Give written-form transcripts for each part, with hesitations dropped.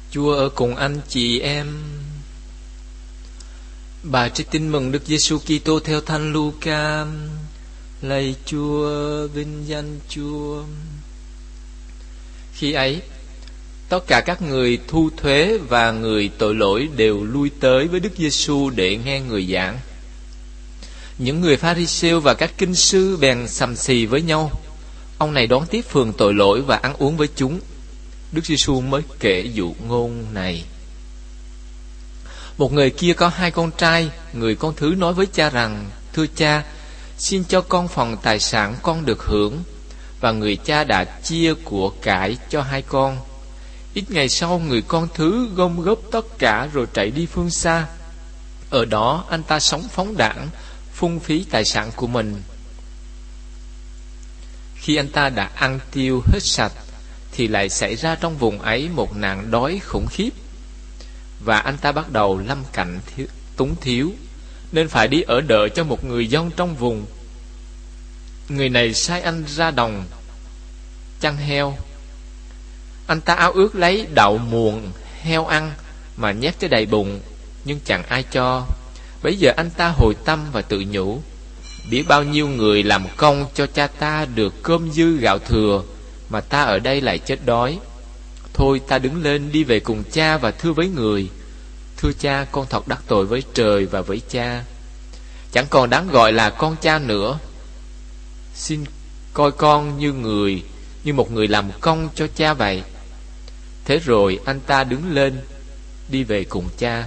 Chúa ở cùng anh chị em. Bài trích tin mừng Đức Giêsu Kitô theo Thánh Luca. Lạy Chúa, vinh danh Chúa. Khi ấy, tất cả các người thu thuế và người tội lỗi đều lui tới với Đức Giêsu để nghe người giảng. Những người Pha-ri-siêu và các kinh sư bèn sầm xì với nhau. Ông này đón tiếp phường tội lỗi và ăn uống với chúng. Đức Giêsu mới kể dụ ngôn này. Một người kia có 2 con trai. Người con thứ nói với cha rằng: Thưa cha, xin cho con phần tài sản con được hưởng. Và người cha đã chia của cải cho 2 con. Ít ngày sau, người con thứ gom góp tất cả rồi chạy đi phương xa. Ở đó anh ta sống phóng đãng, phung phí tài sản của mình. Khi anh ta đã ăn tiêu hết sạch, thì lại xảy ra trong vùng ấy một nạn đói khủng khiếp. Và anh ta bắt đầu lâm cảnh túng thiếu, nên phải đi ở đợ cho một người dân trong vùng. Người này sai anh ra đồng chăn heo. Anh ta ao ước lấy đậu muồng heo ăn mà nhét cho đầy bụng, nhưng chẳng ai cho. Bấy giờ anh ta hồi tâm và tự nhủ: biết bao nhiêu người làm công cho cha ta được cơm dư gạo thừa, mà ta ở đây lại chết đói. Thôi ta đứng lên đi về cùng cha và thưa với người: Thưa cha, con thật đắc tội với trời và với cha. Chẳng còn đáng gọi là con cha nữa. Xin coi con như một người làm công cho cha vậy. Thế rồi anh ta đứng lên đi về cùng cha.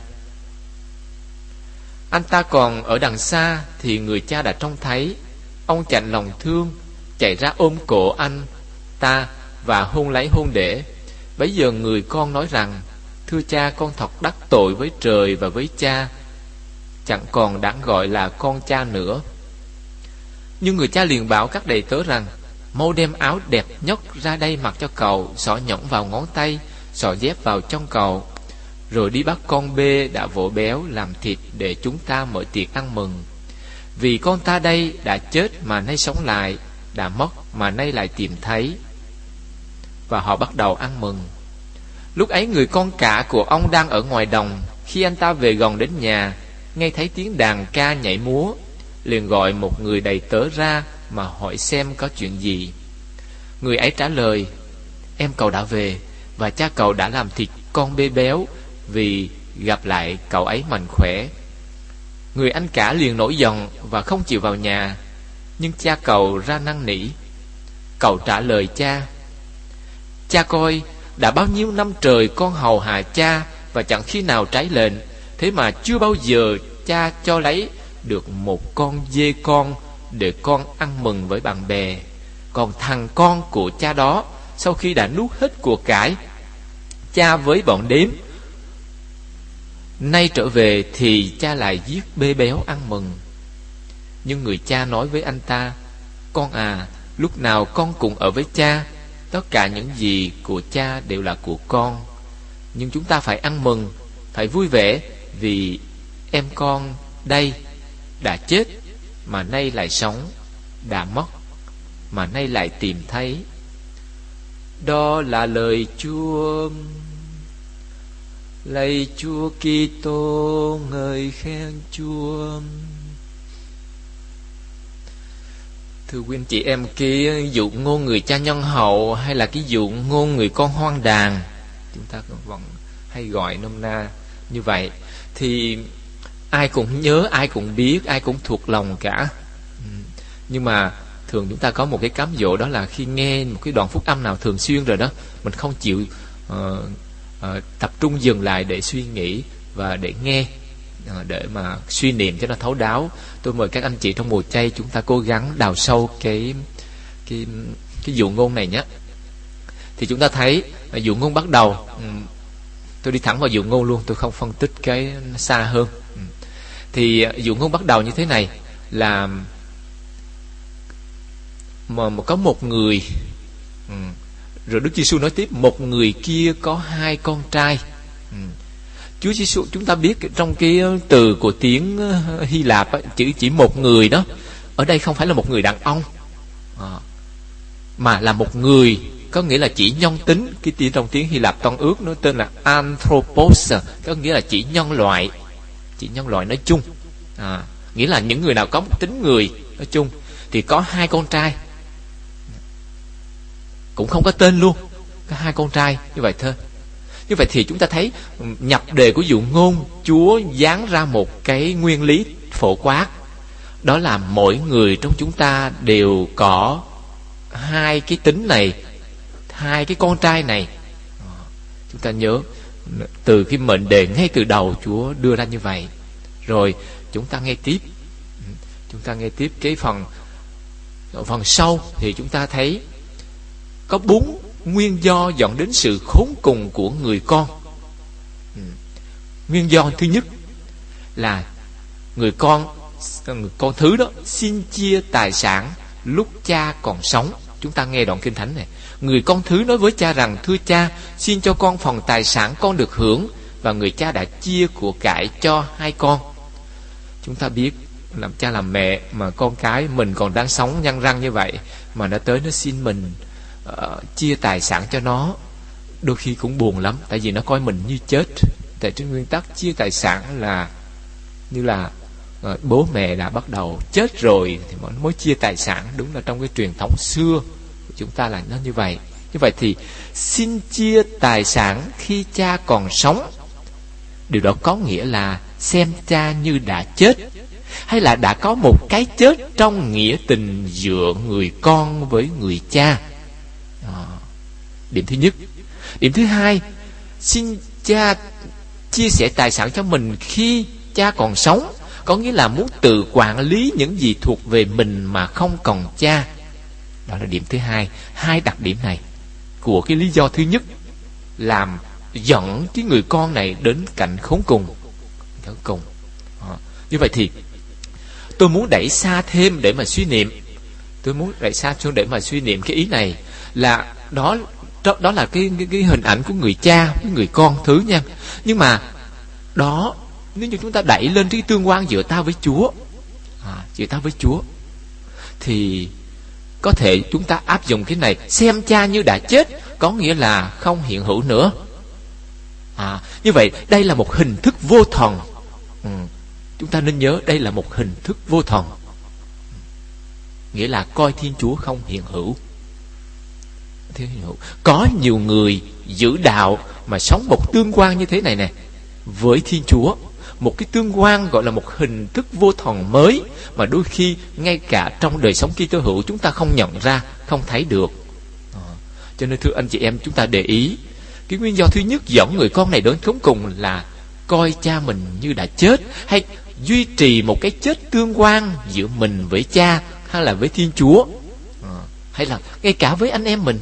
Anh ta còn ở đằng xa thì người cha đã trông thấy. Ông chạnh lòng thương, chạy ra ôm cổ anh ta và hôn lấy hôn để. Bấy giờ người con nói rằng: Thưa cha, con thật đắc tội với trời và với cha, chẳng còn đáng gọi là con cha nữa. Nhưng người cha liền bảo các đầy tớ rằng: Mau đem áo đẹp nhất ra đây mặc cho cậu, xỏ nhẫn vào ngón tay, xỏ dép vào trong cậu, rồi đi bắt con bê đã vỗ béo làm thịt để chúng ta mở tiệc ăn mừng. Vì con ta đây đã chết mà nay sống lại, đã mất mà nay lại tìm thấy. Và họ bắt đầu ăn mừng. Lúc ấy người con cả của ông đang ở ngoài đồng. Khi anh ta về gần đến nhà, nghe thấy tiếng đàn ca nhảy múa, liền gọi một người đầy tớ ra mà hỏi xem có chuyện gì. Người ấy trả lời: Em cậu đã về, và cha cậu đã làm thịt con bê béo, vì gặp lại cậu ấy mạnh khỏe. Người anh cả liền nổi giận và không chịu vào nhà. Nhưng cha cậu ra năn nỉ. Cậu trả lời cha: Cha coi, đã bao nhiêu năm trời con hầu hạ cha và chẳng khi nào trái lệnh, thế mà chưa bao giờ cha cho lấy được một con dê con để con ăn mừng với bạn bè. Còn thằng con của cha đó, sau khi đã nuốt hết của cải cha với bọn đếm, nay trở về thì cha lại giết bê béo ăn mừng. Nhưng người cha nói với anh ta: Con à, lúc nào con cũng ở với cha, tất cả những gì của cha đều là của con. Nhưng chúng ta phải ăn mừng, phải vui vẻ, vì em con đây đã chết mà nay lại sống, đã mất mà nay lại tìm thấy. Đó là lời Chúa. Lạy Chúa Kitô, ngợi khen Chúa. Thưa quý anh chị em, cái dụ ngôn người cha nhân hậu hay là cái dụ ngôn người con hoang đàn, chúng ta vẫn hay gọi nôm na như vậy, thì ai cũng nhớ, ai cũng biết, ai cũng thuộc lòng cả. Nhưng mà thường chúng ta có một cái cám dỗ, đó là khi nghe một cái đoạn phúc âm nào thường xuyên rồi đó, mình không chịu tập trung dừng lại để suy nghĩ và để nghe, để mà suy niệm cho nó thấu đáo. Tôi mời các anh chị trong mùa chay chúng ta cố gắng đào sâu cái dụ ngôn này nhé. Thì chúng ta thấy dụ ngôn bắt đầu, tôi đi thẳng vào dụ ngôn luôn, tôi không phân tích cái xa hơn. Thì dụ ngôn bắt đầu như thế này là mà có một người, rồi Đức Giêsu nói tiếp: Một người kia có 2 con trai. Chúa Giêsu, chúng ta biết trong cái từ của tiếng Hy Lạp ấy, chữ chỉ một người đó, ở đây không phải là một người đàn ông, mà là một người có nghĩa là chỉ nhân tính. Cái tiếng trong tiếng Hy Lạp Tân Ước nó tên là anthropos, có nghĩa là chỉ nhân loại nói chung. Nghĩa là những người nào có một tính người nói chung. Thì có 2 con trai, cũng không có tên luôn, có 2 con trai như vậy thôi. Như vậy thì chúng ta thấy nhập đề của dụ ngôn, Chúa dán ra một cái nguyên lý phổ quát, đó là mỗi người trong chúng ta đều có 2 cái tính này, 2 cái con trai này. Chúng ta nhớ từ cái mệnh đề ngay từ đầu Chúa đưa ra như vậy. Rồi chúng ta nghe tiếp cái phần sau thì chúng ta thấy có 4 nguyên do dẫn đến sự khốn cùng của người con. Nguyên do thứ nhất là người con thứ đó xin chia tài sản lúc cha còn sống. Chúng ta nghe đoạn kinh thánh này. Người con thứ nói với cha rằng: thưa cha, xin cho con phần tài sản con được hưởng. Và người cha đã chia của cải cho 2 con. Chúng ta biết làm cha làm mẹ mà con cái mình còn đang sống nhăn răng như vậy mà nó tới nó xin mình chia tài sản cho nó, đôi khi cũng buồn lắm. Tại vì nó coi mình như chết. Tại trên nguyên tắc chia tài sản là như là bố mẹ đã bắt đầu chết rồi thì mới chia tài sản. Đúng là trong cái truyền thống xưa của chúng ta là nó như vậy. Như vậy thì xin chia tài sản khi cha còn sống, điều đó có nghĩa là xem cha như đã chết, hay là đã có một cái chết trong nghĩa tình giữa người con với người cha. Điểm thứ nhất. Điểm thứ hai, xin cha chia sẻ tài sản cho mình khi cha còn sống, có nghĩa là muốn tự quản lý những gì thuộc về mình mà không còn cha. Đó là điểm thứ hai. 2 đặc điểm này của cái lý do thứ nhất làm dẫn cái người con này đến cảnh khốn cùng. Như vậy thì tôi muốn đẩy xa thêm để mà suy niệm. Cái ý này là đó là cái hình ảnh của người cha với người con thứ nha. Nhưng mà đó, nếu như chúng ta đẩy lên cái tương quan giữa ta với Chúa, thì có thể chúng ta áp dụng cái này: xem cha như đã chết, có nghĩa là không hiện hữu nữa. Như vậy đây là một hình thức vô thần. Chúng ta nên nhớ đây là một hình thức vô thần, nghĩa là coi Thiên Chúa không hiện hữu. Có nhiều người giữ đạo mà sống một tương quan như thế này nè với Thiên Chúa, một cái tương quan gọi là một hình thức vô thần mới mà đôi khi ngay cả trong đời sống Kitô hữu chúng ta không nhận ra, không thấy được. Cho nên thưa anh chị em, chúng ta để ý cái nguyên do thứ nhất dẫn người con này đến khốn cùng là coi cha mình như đã chết, hay duy trì một cái chết tương quan giữa mình với cha, hay là với Thiên Chúa, hay là ngay cả với anh em mình.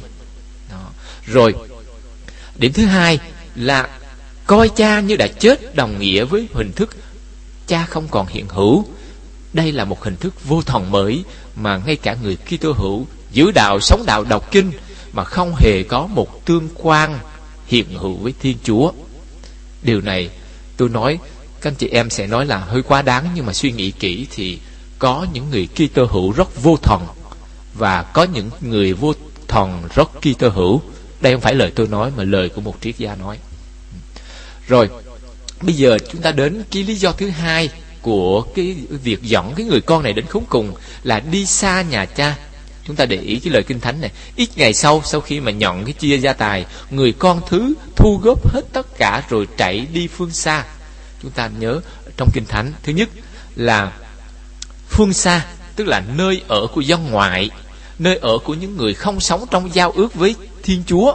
Rồi điểm thứ hai là coi cha như đã chết đồng nghĩa với hình thức cha không còn hiện hữu. Đây là một hình thức vô thần mới mà ngay cả người Kitô hữu giữ đạo, sống đạo, đọc kinh mà không hề có một tương quan hiện hữu với Thiên Chúa. Điều này tôi nói các anh chị em sẽ nói là hơi quá đáng, nhưng mà suy nghĩ kỹ thì có những người Kitô hữu rất vô thần và có những người vô thần rất Kitô hữu. Đây không phải lời tôi nói mà lời của một triết gia nói. Rồi bây giờ chúng ta đến cái lý do thứ hai của cái việc dẫn cái người con này đến khốn cùng là đi xa nhà cha. Chúng ta để ý cái lời Kinh Thánh này: ít ngày sau khi mà nhận cái chia gia tài, người con thứ thu góp hết tất cả rồi chạy đi phương xa. Chúng ta nhớ trong Kinh Thánh, thứ nhất là phương xa, tức là nơi ở của dân ngoại, nơi ở của những người không sống trong giao ước với Thiên Chúa.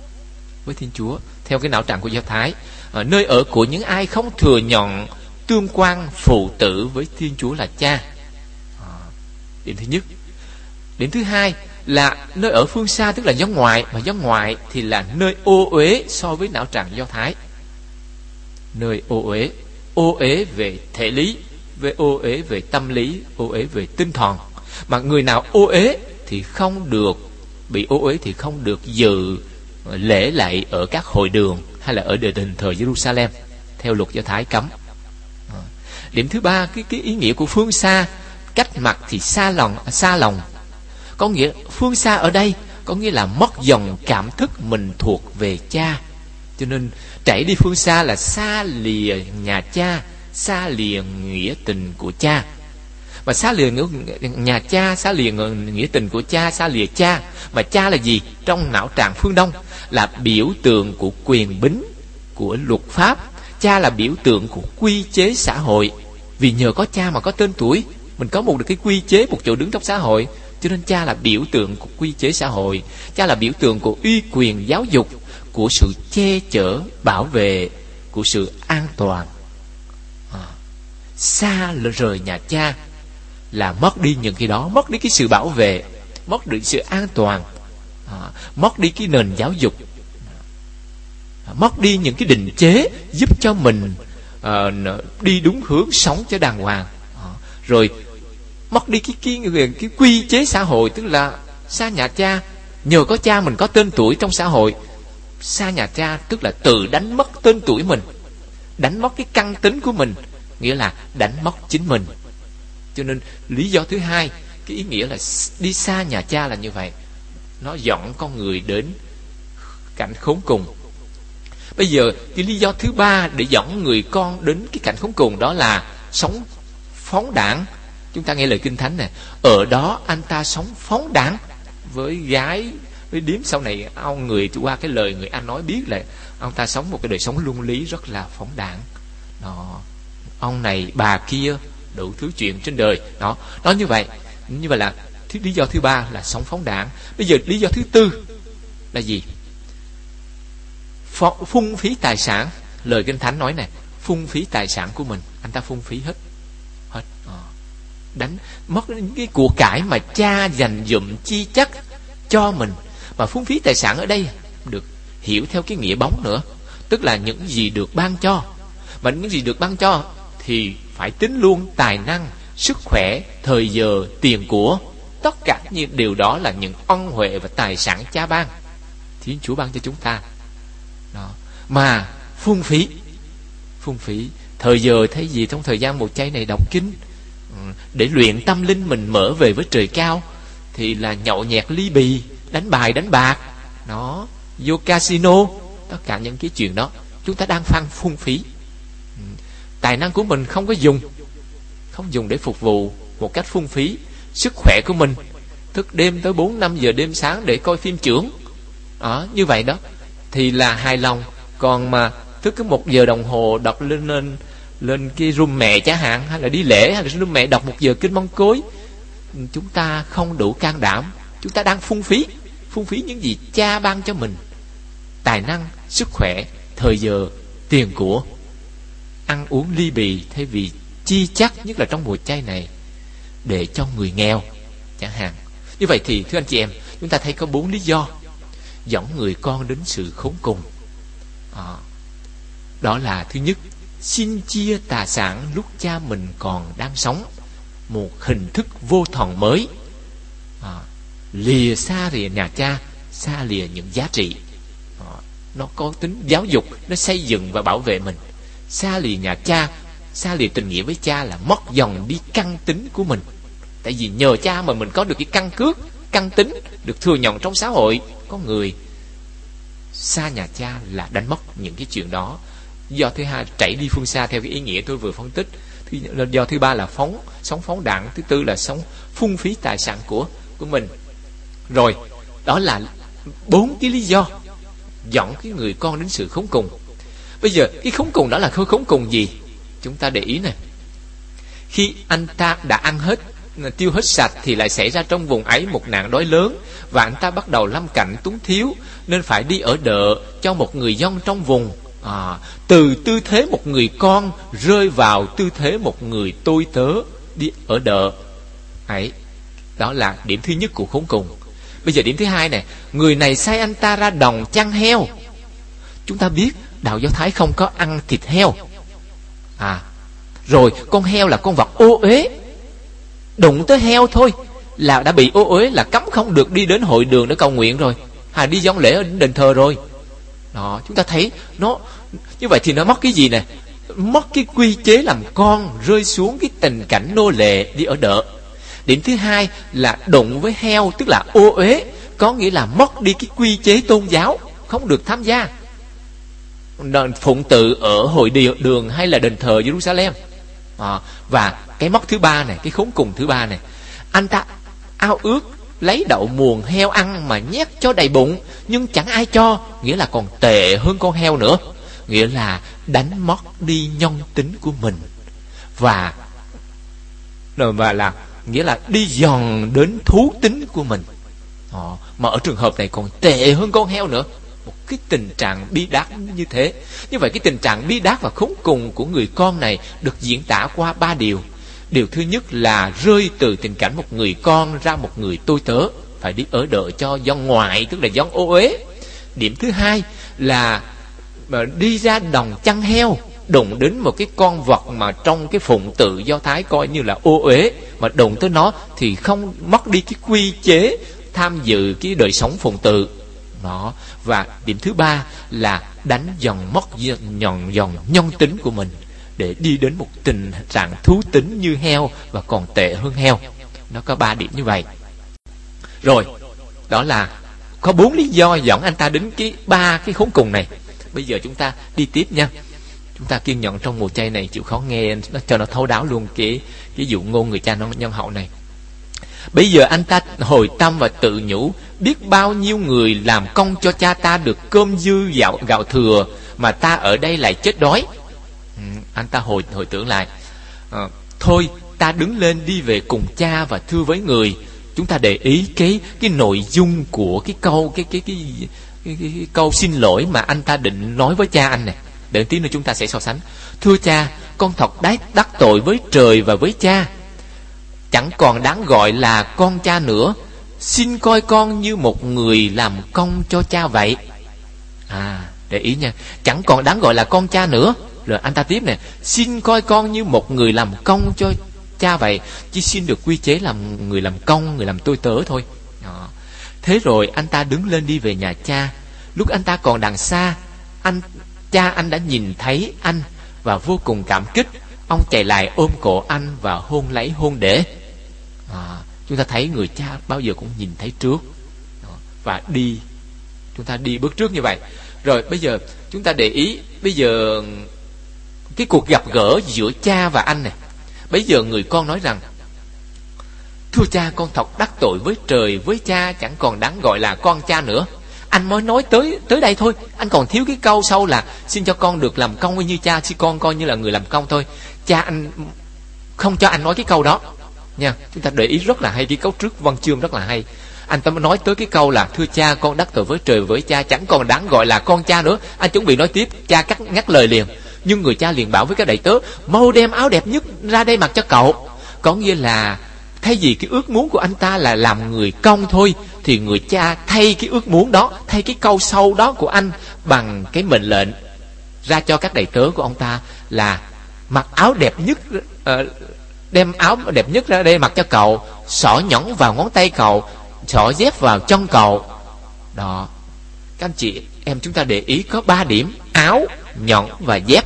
Theo cái não trạng của Do Thái, nơi ở của những ai không thừa nhận tương quan phụ tử với Thiên Chúa là cha. Điểm thứ nhất. Điểm thứ hai là nơi ở phương xa, tức là dân ngoại, mà dân ngoại thì là nơi ô uế so với não trạng Do Thái. Nơi ô uế về thể lý, ô uế về tâm lý, ô uế về tinh thần. Mà người nào ô uế thì không được, bị ô uế thì không được dự lễ lạy ở các hội đường hay là ở đền thờ Jerusalem, theo luật Do Thái cấm. Điểm thứ ba, cái ý nghĩa của phương xa, cách mặt thì xa lòng. Có nghĩa phương xa ở đây có nghĩa là mất dần cảm thức mình thuộc về cha. Cho nên chạy đi phương xa là xa lìa nhà cha, xa lìa nghĩa tình của cha. Mà xa lìa nhà cha, xa lìa nghĩa tình của cha, xa lìa cha. Mà cha là gì? Trong não trạng phương Đông là biểu tượng của quyền bính, của luật pháp. Cha là biểu tượng của quy chế xã hội. Vì nhờ có cha mà có tên tuổi, mình có một được cái quy chế, một chỗ đứng trong xã hội. Cho nên cha là biểu tượng của quy chế xã hội. Cha là biểu tượng của uy quyền giáo dục, của sự che chở, bảo vệ, của sự an toàn. Xa rời nhà cha là mất đi những cái đó, mất đi cái sự bảo vệ, mất đi sự an toàn, mất đi cái nền giáo dục, mất đi những cái định chế giúp cho mình đi đúng hướng, sống cho đàng hoàng. Rồi mất đi cái quy chế xã hội, tức là xa nhà cha. Nhờ có cha mình có tên tuổi trong xã hội. Xa nhà cha tức là tự đánh mất tên tuổi mình, đánh mất cái căn tính của mình, nghĩa là đánh mất chính mình. Cho nên lý do thứ hai, cái ý nghĩa là đi xa nhà cha là như vậy. Nó dẫn con người đến cảnh khốn cùng. Bây giờ cái lý do thứ ba để dẫn người con đến cái cảnh khốn cùng, đó là sống phóng đãng. Chúng ta nghe lời Kinh Thánh này: ở đó anh ta sống phóng đãng với gái, với điếm. Sau này ông người qua cái lời người Anh nói biết là ông ta sống một cái đời sống luân lý rất là phóng đãng. Ông này bà kia, đủ thứ chuyện trên đời. Nó như vậy. Như vậy là lý do thứ ba là sống phóng đãng. Bây giờ lý do thứ tư là gì? Phung phí tài sản. Lời Kinh Thánh nói này, phung phí tài sản của mình. Anh ta phung phí hết. Đánh mất những cái của cải mà cha dành dụm chi chắt cho mình. Mà phung phí tài sản ở đây được hiểu theo cái nghĩa bóng nữa, tức là những gì được ban cho. Mà những gì được ban cho thì phải tính luôn tài năng, sức khỏe, thời giờ, tiền của. Tất cả những điều đó là những ân huệ và tài sản cha ban, Thiên Chúa ban cho chúng ta. Mà phung phí thời giờ thấy gì trong thời gian một chay này đọc kinh, để luyện tâm linh mình mở về với trời cao, thì là nhậu nhẹt ly bì, đánh bài đánh bạc, vô casino. Tất cả những cái chuyện đó chúng ta đang phung phí. Tài năng của mình không dùng để phục vụ một cách phung phí. Sức khỏe của mình thức đêm tới 4-5 giờ đêm sáng để coi phim chưởng, như vậy đó thì là hài lòng. Còn mà thức cái 1 giờ đồng hồ đọc lên cái room mẹ chẳng hạn, hay là đi lễ, hay là room mẹ đọc 1 giờ kinh Mông Cối, chúng ta không đủ can đảm. Chúng ta đang phung phí những gì cha ban cho mình: tài năng, sức khỏe, thời giờ, tiền của. Ăn uống ly bì thay vì chi chắt, nhất là trong mùa chay này, để cho người nghèo chẳng hạn. Như vậy thì thưa anh chị em, chúng ta thấy có 4 lý do dẫn người con đến sự khốn cùng. Đó là thứ nhất, xin chia tài sản lúc cha mình còn đang sống, một hình thức vô thần mới. Lìa xa lìa nhà cha, xa lìa những giá trị. Nó có tính giáo dục, nó xây dựng và bảo vệ mình. Xa lìa nhà cha, xa lìa tình nghĩa với cha là mất dần đi căn tính của mình. Tại vì nhờ cha mà mình có được cái căn cước, căn tính được thừa nhận trong xã hội. Có người xa nhà cha là đánh mất những cái chuyện đó. Do thứ hai, chạy đi phương xa theo cái ý nghĩa tôi vừa phân tích. Do thứ ba là sống phóng đãng. Thứ tư là sống phung phí tài sản của mình. Rồi, đó là 4 cái lý do dẫn cái người con đến sự khốn cùng. Bây giờ cái khốn cùng đó là khốn cùng gì? Chúng ta để ý này. Khi anh ta đã ăn hết, tiêu hết sạch, thì lại xảy ra trong vùng ấy một nạn đói lớn, và anh ta bắt đầu lâm cảnh túng thiếu, nên phải đi ở đợ cho một người dân trong vùng. Từ tư thế một người con rơi vào tư thế một người tôi tớ, đi ở đợ ấy. Đó là điểm thứ nhất của khốn cùng. Bây giờ điểm thứ hai này, người này sai anh ta ra đồng chăn heo. Chúng ta biết đạo Do Thái không có ăn thịt heo. Rồi con heo là con vật ô uế, đụng tới heo thôi là đã bị ô uế, là cấm không được đi đến hội đường để cầu nguyện rồi, đi dâng lễ ở đền thờ rồi. Đó, chúng ta thấy nó như vậy thì nó mất cái gì nè? Mất cái quy chế làm con, rơi xuống cái tình cảnh nô lệ đi ở đợ. Điểm thứ hai là đụng với heo, tức là ô uế, có nghĩa là mất đi cái quy chế tôn giáo, không được tham gia phụng tự ở hội đường hay là đền thờ Jerusalem. Và cái mốc thứ ba này, cái khốn cùng thứ ba này, anh ta ao ước lấy đậu muồng heo ăn mà nhét cho đầy bụng, nhưng chẳng ai cho, nghĩa là còn tệ hơn con heo nữa, nghĩa là đánh mất đi nhân tính của mình, và là nghĩa là đi dần đến thú tính của mình. Mà ở trường hợp này còn tệ hơn con heo nữa, một cái tình trạng bi đát như thế. Như vậy cái tình trạng bi đát và khốn cùng của người con này được diễn tả qua 3 điều. Điều thứ nhất là rơi từ tình cảnh một người con ra một người tôi tớ, phải đi ở đợi cho dân ngoại, tức là dân ô uế. Điểm thứ hai là đi ra đồng chăn heo, đụng đến một cái con vật mà trong cái phụng tự Do Thái coi như là ô uế, mà đụng tới nó thì không mất đi cái quy chế tham dự cái đời sống phụng tự đó. Và điểm thứ ba là đánh dần mất dần nhân tính của mình để đi đến một tình trạng thú tính như heo và còn tệ hơn heo. Nó có 3 điểm như vậy. Rồi, đó là có 4 lý do dẫn anh ta đến cái 3 cái khốn cùng này. Bây giờ chúng ta đi tiếp nha. Chúng ta kiên nhẫn trong mùa chay này, chịu khó nghe nó cho nó thấu đáo luôn cái dụ ngôn người cha nhân hậu này. Bây giờ anh ta hồi tâm và tự nhủ, biết bao nhiêu người làm công cho cha ta được cơm dư gạo thừa, mà ta ở đây lại chết đói. Anh ta hồi tưởng lại, thôi ta đứng lên đi về cùng cha và thưa với người. Chúng ta để ý cái nội dung của cái câu xin lỗi mà anh ta định nói với cha anh này. Để tí nữa chúng ta sẽ so sánh. Thưa cha, con thật đắc tội với trời và với cha, chẳng còn đáng gọi là con cha nữa. Xin coi con như một người làm công cho cha vậy. Để ý nha, chẳng còn đáng gọi là con cha nữa. Rồi anh ta tiếp nè, xin coi con như một người làm công cho cha vậy. Chỉ xin được quy chế làm người làm công, người làm tôi tớ thôi. Thế rồi anh ta đứng lên đi về nhà cha. Lúc anh ta còn đằng xa, cha anh đã nhìn thấy anh và vô cùng cảm kích. Ông chạy lại ôm cổ anh và hôn lấy hôn để. Chúng ta thấy người cha bao giờ cũng nhìn thấy trước và đi. Chúng ta đi bước trước như vậy. Rồi bây giờ chúng ta để ý, bây giờ cái cuộc gặp gỡ giữa cha và anh này. Bây giờ người con nói rằng, thưa cha, con thật đắc tội với trời với cha, chẳng còn đáng gọi là con cha nữa. Anh mới nói tới đây thôi, anh còn thiếu cái câu sau là xin cho con được làm công như cha, xin con coi như là người làm công thôi. Cha anh không cho anh nói cái câu đó nha. Chúng ta để ý rất là hay, cái cấu trúc văn chương rất là hay. Anh ta mới nói tới cái câu là thưa cha, con đắc tội với trời với cha, chẳng còn đáng gọi là con cha nữa. Anh chuẩn bị nói tiếp, cha ngắt lời liền. Nhưng người cha liền bảo với các đầy tớ, mau đem áo đẹp nhất ra đây mặc cho cậu. Có nghĩa là thay vì cái ước muốn của anh ta là làm người công thôi, thì người cha thay cái ước muốn đó, thay cái câu sau đó của anh bằng cái mệnh lệnh ra cho các đầy tớ của ông ta là mặc áo đẹp nhất, đem áo đẹp nhất ra đây mặc cho cậu, xỏ nhẫn vào ngón tay cậu, xỏ dép vào chân cậu. Đó, các anh chị em chúng ta để ý có 3 điểm: áo, nhẫn và dép.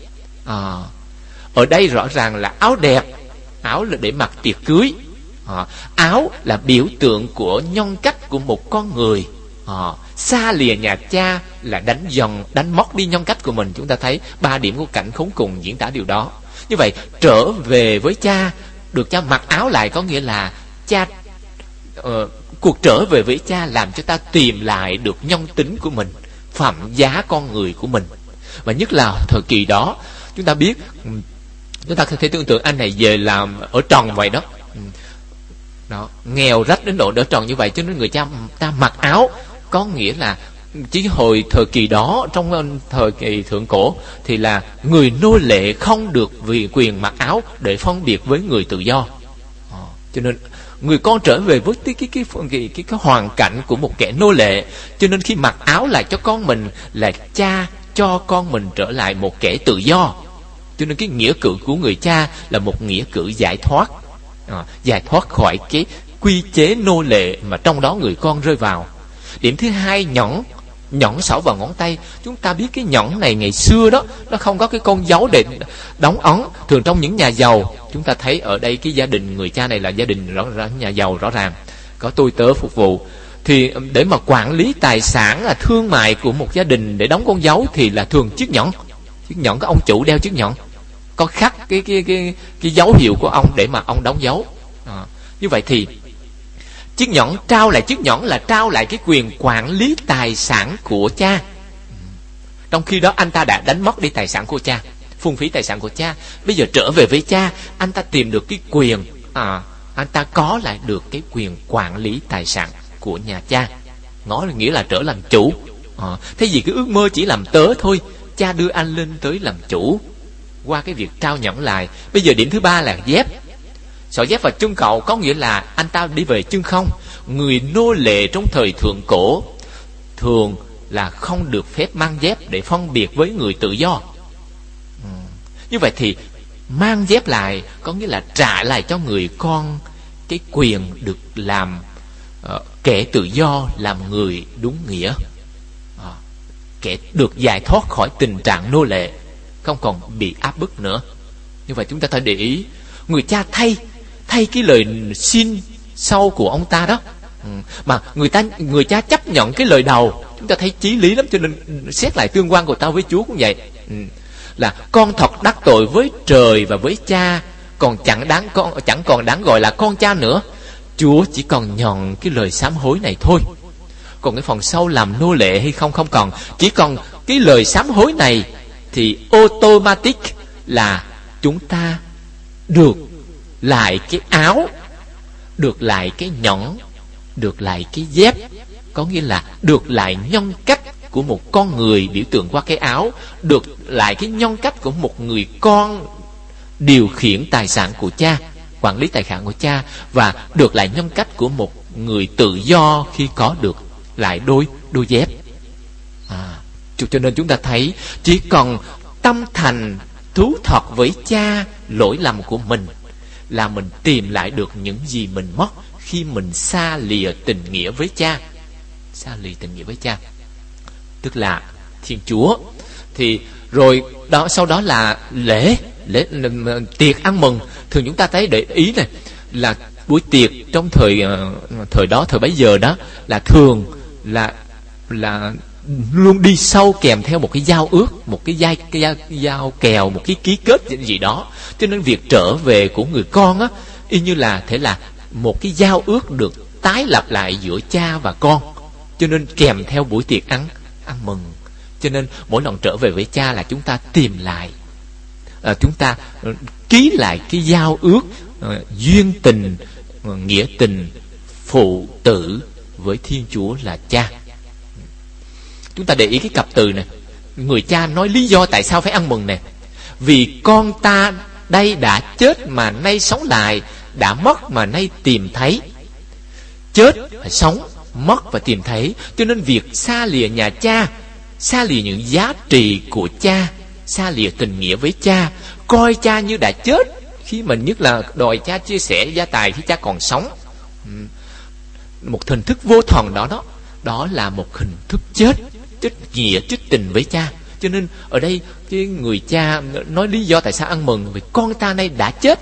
Ở đây rõ ràng là áo đẹp. Áo là để mặc tiệc cưới. Áo là biểu tượng của nhân cách của một con người. Xa lìa nhà cha là đánh mất đi nhân cách của mình. Chúng ta thấy 3 điểm của cảnh khốn cùng diễn tả điều đó. Như vậy trở về với cha, được cha mặc áo lại, có nghĩa là cha cuộc trở về với cha làm cho ta tìm lại được nhân tính của mình, phẩm giá con người của mình. Và nhất là thời kỳ đó, chúng ta biết, chúng ta có thể tưởng tượng anh này về làm ở trần vậy đó. Nghèo rách đến độ đỡ trần như vậy, cho nên người cha ta mặc áo, có nghĩa là chỉ hồi thời kỳ đó, trong thời kỳ thượng cổ, thì là người nô lệ không được vì quyền mặc áo để phân biệt với người tự do. Cho nên người con trở về với cái hoàn cảnh của một kẻ nô lệ, cho nên khi mặc áo lại cho con mình là cha cho con mình trở lại một kẻ tự do. Cho nên cái nghĩa cử của người cha là một nghĩa cử giải thoát, giải thoát khỏi cái quy chế nô lệ mà trong đó người con rơi vào. Điểm thứ hai, nhẫn xỏ vào ngón tay. Chúng ta biết cái nhẫn này ngày xưa đó, nó không có cái con dấu để đóng ấn. Thường trong những nhà giàu, chúng ta thấy ở đây cái gia đình người cha này là gia đình nhà giàu rõ ràng, có tôi tớ phục vụ. Thì để mà quản lý tài sản là thương mại của một gia đình để đóng con dấu thì là thường chiếc nhẫn. Chiếc nhẫn có ông chủ đeo chiếc nhẫn, có khắc cái dấu hiệu của ông để mà ông đóng dấu. Như vậy thì chiếc nhẫn, trao lại chiếc nhẫn là trao lại cái quyền quản lý tài sản của cha. Trong khi đó anh ta đã đánh mất đi tài sản của cha, phung phí tài sản của cha. Bây giờ trở về với cha, anh ta tìm được cái quyền, anh ta có lại được cái quyền quản lý tài sản của nhà cha. Nó nghĩa là trở làm chủ. Thế vì cái ước mơ chỉ làm tớ thôi, cha đưa anh lên tới làm chủ qua cái việc trao nhẫn lại. Bây giờ điểm thứ ba là dép. Sọ dép và chân cậu có nghĩa là anh ta đi về chân không. Người nô lệ trong thời thượng cổ thường là không được phép mang dép để phân biệt với người tự do. Như vậy thì mang dép lại có nghĩa là trả lại cho người con cái quyền được làm kẻ tự do, làm người đúng nghĩa, kẻ được giải thoát khỏi tình trạng nô lệ, không còn bị áp bức nữa. Như vậy chúng ta phải để ý, người cha thay cái lời xin sau của ông ta đó, mà người cha chấp nhận cái lời đầu. Chúng ta thấy chí lý lắm, cho nên xét lại tương quan của tao với Chúa cũng vậy. Là con thật đắc tội với trời và với cha, còn chẳng còn đáng gọi là con cha nữa. Chúa chỉ còn nhận cái lời sám hối này thôi. Còn cái phần sau làm nô lệ hay không còn. Chỉ còn cái lời sám hối này thì automatic là chúng ta được lại cái áo, được lại cái nhẫn, được lại cái dép. Có nghĩa là được lại nhân cách của một con người biểu tượng qua cái áo, được lại cái nhân cách của một người con điều khiển tài sản của cha, quản lý tài sản của cha, và được lại nhân cách của một người tự do khi có được lại đôi dép. Cho nên chúng ta thấy chỉ cần tâm thành thú thật với cha lỗi lầm của mình là mình tìm lại được những gì mình mất khi mình xa lìa tình nghĩa với cha. Xa lìa tình nghĩa với cha tức là Thiên Chúa. Thì rồi đó, sau đó là lễ tiệc ăn mừng. Thường chúng ta thấy, để ý này, là buổi tiệc trong thời đó, thời bấy giờ đó, là thường là luôn đi sâu kèm theo một cái giao ước, một cái giao kèo, một cái ký kết gì đó. Cho nên việc trở về của người con á, y như là thể là một cái giao ước được tái lập lại giữa cha và con. Cho nên kèm theo buổi tiệc ăn mừng. Cho nên mỗi lần trở về với cha là chúng ta tìm lại, chúng ta ký lại cái giao ước duyên tình, nghĩa tình phụ tử với Thiên Chúa là cha. Chúng ta để ý cái cặp từ này. Người cha nói lý do tại sao phải ăn mừng này: vì con ta đây đã chết mà nay sống lại, đã mất mà nay tìm thấy. Chết phải sống, mất và tìm thấy. Cho nên việc xa lìa nhà cha, xa lìa những giá trị của cha, xa lìa tình nghĩa với cha, coi cha như đã chết, khi mình nhất là đòi cha chia sẻ gia tài khi cha còn sống, một hình thức vô thần đó là một hình thức chết nghĩa, chết tình với cha. Cho nên ở đây cái người cha nói lý do tại sao ăn mừng: vì con ta đây đã chết,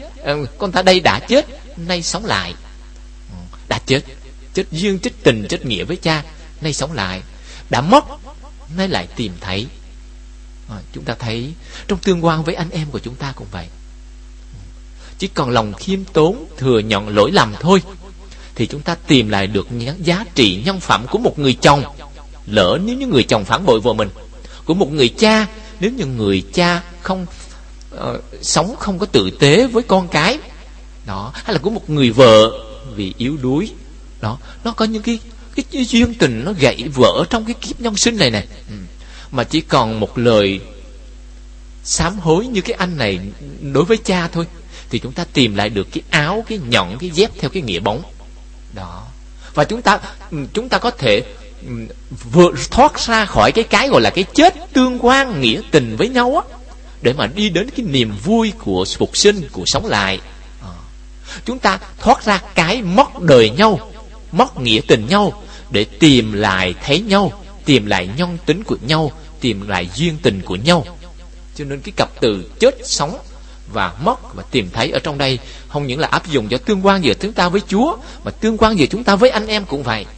nay sống lại. Đã chết duyên, chết tình, chết nghĩa với cha, nay sống lại. Đã mất, nay lại tìm thấy. Chúng ta thấy trong tương quan với anh em của chúng ta cũng vậy. Chỉ còn lòng khiêm tốn, thừa nhận lỗi lầm thôi, thì chúng ta tìm lại được những giá trị nhân phẩm của một người chồng. Lỡ nếu như người chồng phản bội vợ mình, của một người cha, nếu như người cha không sống không có tử tế với con cái đó, hay là của một người vợ vì yếu đuối đó, nó có những cái duyên tình nó gãy vỡ trong cái kiếp nhân sinh này mà chỉ còn một lời sám hối như cái anh này đối với cha thôi, thì chúng ta tìm lại được cái áo, cái nhẫn, cái dép theo cái nghĩa bóng đó. Và chúng ta có thể vượt thoát ra khỏi cái gọi là cái chết tương quan nghĩa tình với nhau á, để mà đi đến cái niềm vui của phục sinh, của sống lại. Chúng ta thoát ra cái mất đời nhau, mất nghĩa tình nhau, để tìm lại thấy nhau, tìm lại nhân tính của nhau, tìm lại duyên tình của nhau. Cho nên cái cặp từ chết, sống và mất và tìm thấy ở trong đây không những là áp dụng cho tương quan giữa chúng ta với Chúa, mà tương quan giữa chúng ta với anh em cũng vậy.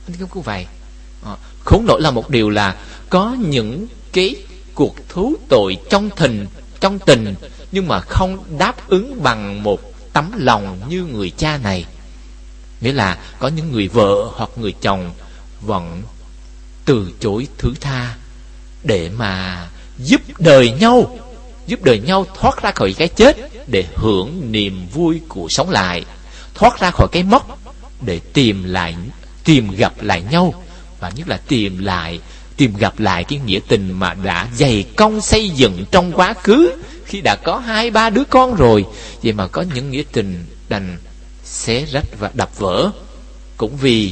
Không vậy. Khốn nỗi là một điều là có những cái cuộc thú tội trong tình nhưng mà không đáp ứng bằng một tấm lòng như người cha này. Nghĩa là có những người vợ hoặc người chồng vẫn từ chối thứ tha để mà giúp đời nhau thoát ra khỏi cái chết để hưởng niềm vui của sống lại, thoát ra khỏi cái mất để tìm gặp lại nhau, và nhất là tìm gặp lại cái nghĩa tình mà đã dày công xây dựng trong quá khứ khi đã có 2-3 đứa con rồi. Vậy mà có những nghĩa tình đành xé rách và đập vỡ, cũng vì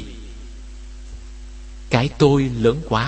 cái tôi lớn quá.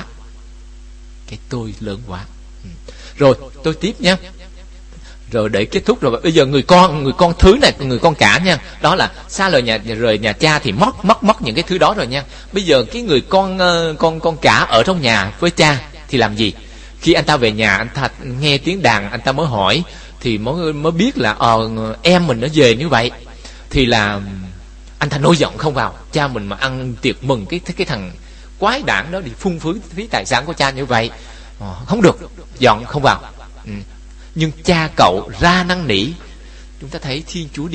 Rồi tôi tiếp nha. Rồi để kết thúc rồi, bây giờ người con thứ này, người con cả nha, đó là xa lời rời nhà cha thì mất những cái thứ đó rồi nha. Bây giờ cái người con cả ở trong nhà với cha thì làm gì? Khi anh ta về nhà, anh ta nghe tiếng đàn, anh ta mới hỏi, thì mới biết là em mình nó về như vậy, thì là anh ta nổi giận không vào. Cha mình mà ăn tiệc mừng cái thằng quái đản đó đi phung phí tài sản của cha như vậy, không được, giận không vào. Nhưng cha cậu ra năn nỉ. Chúng ta thấy Thiên Chúa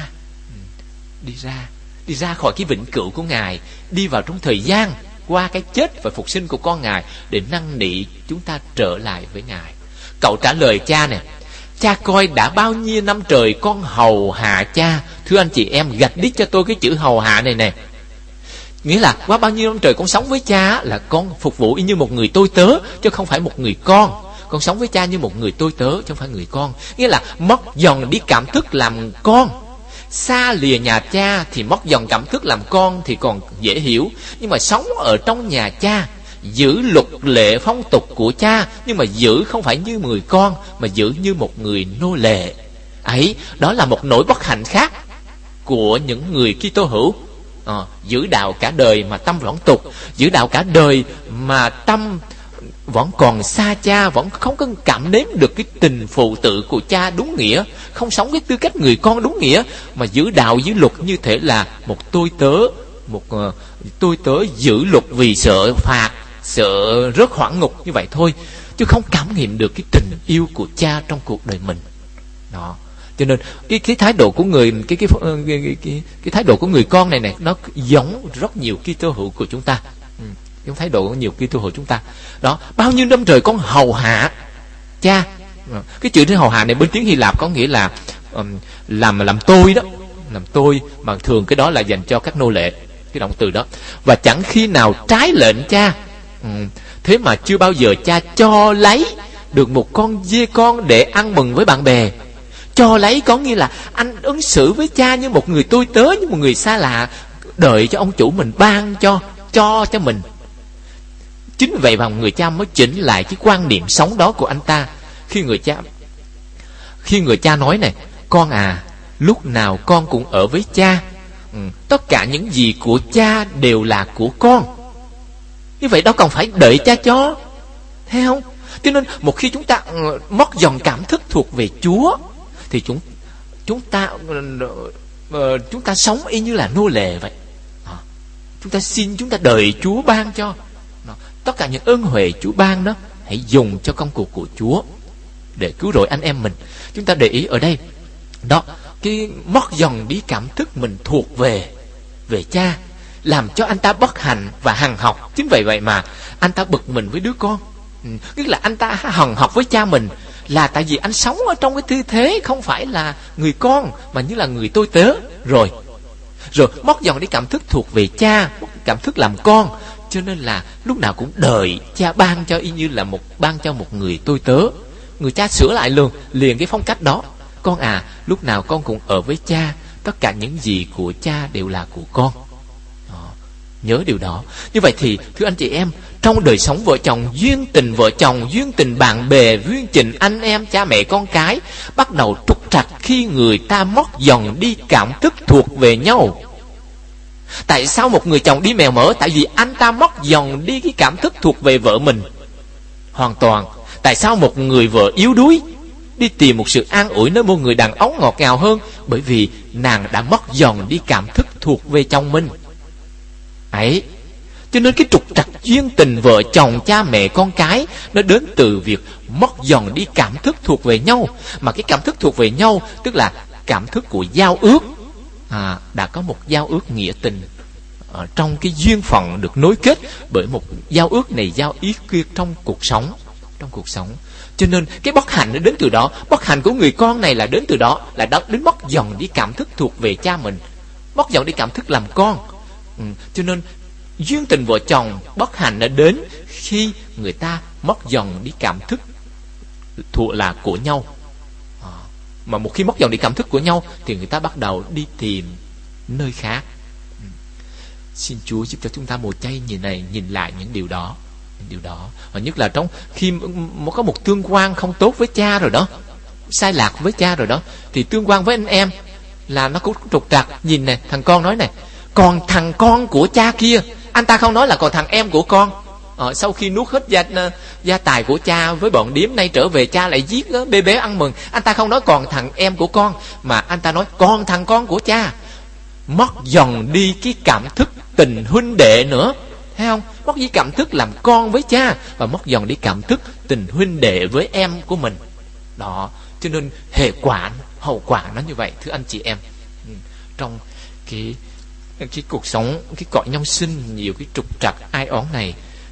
đi ra khỏi cái vĩnh cửu của Ngài, đi vào trong thời gian qua cái chết và phục sinh của con Ngài để năn nỉ chúng ta trở lại với Ngài. Cậu trả lời cha này: cha coi đã bao nhiêu năm trời con hầu hạ cha. Thưa anh chị em, gạch đít cho tôi cái chữ hầu hạ này nè. Nghĩa là qua bao nhiêu năm trời con sống với cha là con phục vụ y như một người tôi tớ, chứ không phải một người con. Con sống với cha như một người tôi tớ, chứ không phải người con. Nghĩa là mất dần đi cảm thức làm con. Xa lìa nhà cha thì mất dần cảm thức làm con thì còn dễ hiểu. Nhưng mà sống ở trong nhà cha, giữ luật lệ phong tục của cha, nhưng mà giữ không phải như người con, mà giữ như một người nô lệ. Ấy, đó là một nỗi bất hạnh khác của những người Kitô hữu. Giữ đạo cả đời mà tâm vẫn tục, giữ đạo cả đời mà tâm vẫn còn xa cha, vẫn không có cảm nếm được cái tình phụ tử của cha đúng nghĩa, không sống cái tư cách người con đúng nghĩa, mà giữ đạo giữ luật như thể là một tôi tớ giữ luật vì sợ phạt, sợ rớt hỏa ngục như vậy thôi, chứ không cảm nghiệm được cái tình yêu của cha trong cuộc đời mình. Đó. Cho nên cái thái độ của người cái thái độ của người con này nó giống rất nhiều Kitô hữu của chúng ta. Cái thái độ của nhiều Kitô hữu chúng ta. Đó, bao nhiêu năm trời con hầu hạ cha. Cái chữ hầu hạ này bên tiếng Hy Lạp có nghĩa là làm tôi đó, làm tôi, mà thường cái đó là dành cho các nô lệ, cái động từ đó. Và chẳng khi nào trái lệnh cha. Thế mà chưa bao giờ cha cho lấy được một con dê con để ăn mừng với bạn bè. Cho lấy có nghĩa là anh ứng xử với cha như một người tôi tớ, như một người xa lạ, đợi cho ông chủ mình ban cho mình. Chính vậy mà người cha mới chỉnh lại cái quan niệm sống đó của anh ta. Khi người cha nói này: con à, lúc nào con cũng ở với cha, tất cả những gì của cha đều là của con. Như vậy đâu còn phải đợi cha cho, thấy không? Cho nên một khi chúng ta mất dần cảm thức thuộc về Chúa thì chúng ta sống y như là nô lệ vậy. Chúng ta đợi Chúa ban cho. Tất cả những ơn huệ Chúa ban đó, hãy dùng cho công cuộc của Chúa để cứu rỗi anh em mình. Chúng ta để ý ở đây đó, cái mất dần đi cảm thức mình thuộc về cha, làm cho anh ta bất hạnh và hằn học. Chính vậy mà anh ta bực mình với đứa con. Tức là anh ta hằn học với cha mình là tại vì anh sống ở trong cái tư thế không phải là người con, mà như là người tôi tớ. Rồi mất dần đi cảm thức thuộc về cha, cảm thức làm con, cho nên là lúc nào cũng đợi cha ban cho, y như là ban cho một người tôi tớ. Người cha sửa lại liền cái phong cách đó: con à, lúc nào con cũng ở với cha, tất cả những gì của cha đều là của con. Nhớ điều đó. Như vậy thì thưa anh chị em, trong đời sống vợ chồng, duyên tình vợ chồng, duyên tình bạn bè, duyên tình anh em, cha mẹ con cái bắt đầu trục trặc khi người ta mất dần đi cảm thức thuộc về nhau. Tại sao một người chồng đi mèo mỡ? Tại vì anh ta mất dần đi cái cảm thức thuộc về vợ mình hoàn toàn. Tại sao một người vợ yếu đuối đi tìm một sự an ủi nơi một người đàn ông ngọt ngào hơn? Bởi vì nàng đã mất dần đi cảm thức thuộc về chồng mình ấy. Cho nên cái trục trặc duyên tình vợ chồng, cha mẹ, con cái, nó đến từ việc mất dần đi cảm thức thuộc về nhau. Mà cái cảm thức thuộc về nhau tức là cảm thức của giao ước. Đã có một giao ước nghĩa tình trong cái duyên phận được nối kết bởi một giao ước này, giao ý kia trong cuộc sống. Cho nên cái bất hạnh nó đến từ đó. Bất hạnh của người con này là đến từ đó, là đến mất dần đi cảm thức thuộc về cha mình, mất dần đi cảm thức làm con. Cho nên duyên tình vợ chồng bất hạnh đã đến khi người ta mất dần đi cảm thức thuộc là của nhau. Mà một khi mất dần đi cảm thức của nhau thì người ta bắt đầu đi tìm nơi khác. Xin Chúa giúp cho chúng ta một giây nhìn lại những điều đó. Và nhất là trong khi có một tương quan không tốt với cha rồi đó, sai lạc với cha rồi đó, thì tương quan với anh em là nó cũng trục trặc. Nhìn này, thằng con nói này, còn thằng con của cha kia, anh ta không nói là còn thằng em của con. Sau khi nuốt hết gia tài của cha với bọn điếm, nay trở về cha lại giết bê bế ăn mừng. Anh ta không nói còn thằng em của con, mà anh ta nói còn thằng con của cha. Mất dần đi cái cảm thức tình huynh đệ nữa, thấy không? Mất đi cảm thức làm con với cha, và mất dần đi cảm thức tình huynh đệ với em của mình. Đó, cho nên hậu quả nó như vậy, thưa anh chị em. Trong cái cuộc sống, cái cõi nhân sinh nhiều cái trục trặc ai oán này,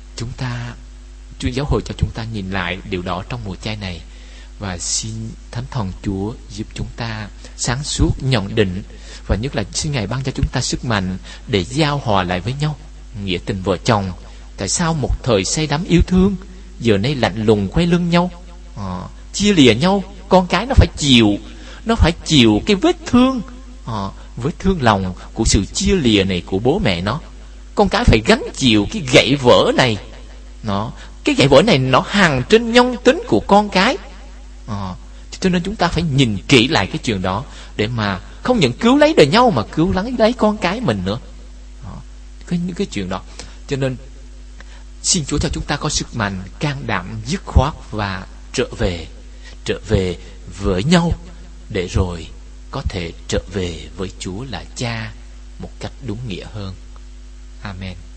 Chúa giáo hội cho chúng ta nhìn lại điều đó trong mùa chay này. Và xin Thánh Thần Chúa giúp chúng ta sáng suốt nhận định, và nhất là xin Ngài ban cho chúng ta sức mạnh để giao hòa lại với nhau nghĩa tình vợ chồng. Tại sao một thời say đắm yêu thương, giờ nay lạnh lùng quay lưng nhau, chia lìa nhau? Con cái nó phải chịu cái vết thương lòng của sự chia lìa này của bố mẹ nó. Con cái phải gánh chịu cái gậy vỡ này. Cái gậy vỡ này nó hằn trên nhân tính của con cái. Cho nên chúng ta phải nhìn kỹ lại cái chuyện đó, để mà không những cứu lấy đời nhau, mà cứu lấy con cái mình nữa. Những cái chuyện đó. Cho nên xin Chúa cho chúng ta có sức mạnh, can đảm, dứt khoát và trở về với nhau, để rồi có thể trở về với Chúa là Cha một cách đúng nghĩa hơn. Amen.